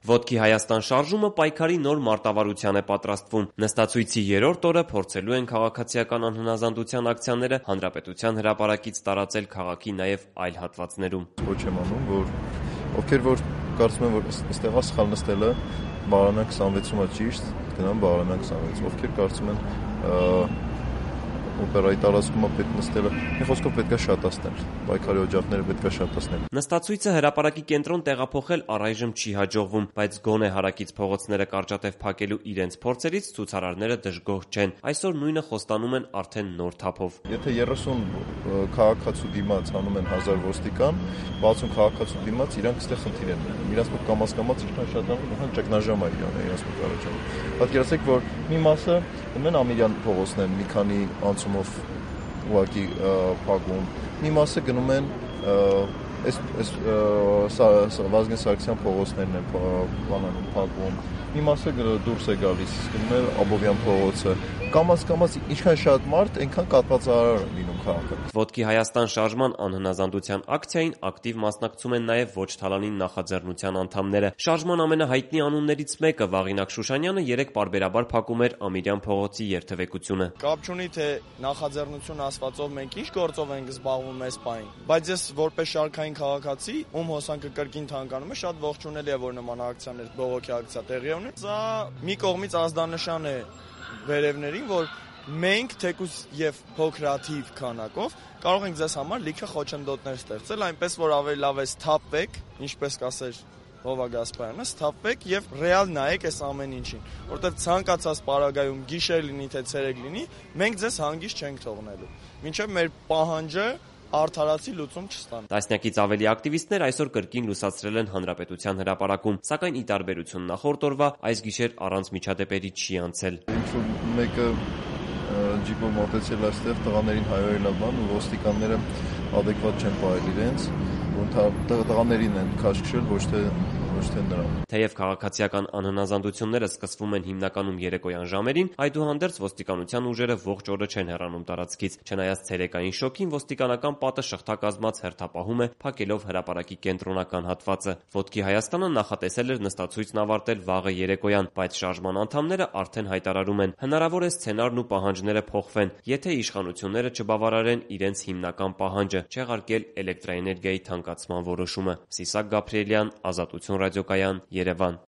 Ոտքի Հայաստան շարժումը պայքարի նոր մարտավարության է պատրաստվում։ Նստացույցի երրորդ օրը փորձելու են քաղաքացիական անհնազանդության ակցիաները հանրապետության հրապարակից տարածել քաղաքի նաև այլ հատվածներում։ Ոչ եմ անում, որ ովքեր որ կարծում են, որ այստեղ սխալ նստելը Բաղրամյան 26-ում է ճիշտ, գնան Բաղրամյան 26, ովքեր կարծում են օպերայի տարածքում պետք նստելը, մի խոսքով պետքա շատացնել, պայքարի օջախները պետքա շատացնել։ Նստացույցը հրապարակի կենտրոն տեղափոխել առայժմ չի հաջողվում, բայց գոնե հարակից փողոցները կարճատև փակելու իրենց փորձերից ցուցարարները դժգոհ չեն։ Այսօր նույնը խոստանում են արդեն նոր թափով։ Եթե 30 քաղաքացու դիմաց հանում են 1000 ոստիկան, 60 քաղաքացու դիմաց իրանք այստեղ խնդիր են ունենում։ Իրանք մոտ կամաց ինչքան շատանում, այնքան ճգնաժամ է իրանք մոտ առաջանում։ Պատկերացրեք, որ մի մասը մեն Ամիրյան փողոցն են մի քանի անցումով ուղղակի փակում, մի մասը գնում են Վազգեն Սարգսյան փողոցներն են փակում, մի մասը դուրս է գալիս, գնում է Աբովյան փողոցը, կամաց ինչքան շատ մարդ, այնքան կատվածարար է լինում քաղաքը։ Ոտքի Հայաստան շարժման անհնազանդության ակցիային ակտիվ մասնակցում են նաև ոչ թալանին նախաձեռնության անդամները։ Շարժման ամենահայտնի անուններից մեկը Վաղինակ Շուշանյանը երեկ պարբերաբար փակում էր Ամիրյան փողոցի երթևեկությունը։ Կապ չունի թե նախաձեռնություն ասվածով մենք ինչ գործով ենք զբաղվում այս պահին, բայց ես որպես շարքային քաղաքացի, ում հոսանքը կրկին թանկանում է, շատ ողջունել է, որ նման ակցիաներ, բողոքի ակցիա տեղի ունի։ Սա մի կողմից ազդանշան է վերևներին, որ մենք թեկուզ եւ փոքրաթիվ քանակով կարող ենք ձեզ համար լիքը խոչընդոտներ ստեղծել, այնպես որ ավելի լավ է սթափվեք, ինչպես կասեր Հովա Գասպարյանը, սթափվեք եւ ռեալ նայեք այս ամեն ինչին, որովհետեւ ցանկացած պարագայում գիշեր լինի թե ցերեկ լինի, մենք ձեզ հանգիստ չենք թողնելու։ Մինչեւ մեր պահանջը արդարացի լուծում չստանա։ Տասնյակից ավելի ակտիվիստներ այսօր կրկին լուսացրել են հանրապետության հրապարակում, սակայն ի տարբերություն նախորդ օրվա այս գիշեր առանց միջադեպերի չի անցել։ Ինչ-որ մեկը ջիպով մոտեցել այստեղ տղաներին հայերել բան ու ոստիկանները adekvat չեն պահել իրենց, տղաներին են քաշքշել, ոչ թե նրան։ Թեև քաղաքացիական անհնազանդությունները սկսվում են հիմնականում երեկոյան ժամերին, այդուհանդերձ ոստիկանության ուժերը ողջ օրը չեն հեռանում տարածքից։ Չնայած ցերեկային շոկին, ոստիկանական պատը շղթակազմած հերթապահում է, փակելով հրապարակի կենտրոնական հատվածը։ Ոտքի Հայաստանը նախատեսել էր նստացույցն ավարտել վաղը երեկոյան, բայց շարժման անդամները արդեն հայտարարում են, հնարավոր է սցենարն ու պահանջները փոխվեն, եթե իշխանությունները չբավարարեն իրենց հիմնական պահանջը՝ չեղարկել էլեկտրաէներգիայի թանկացման որոշումը։ Սիսակ Գաբրիելյան, Ազատություն ռադիոկայան, Երևան։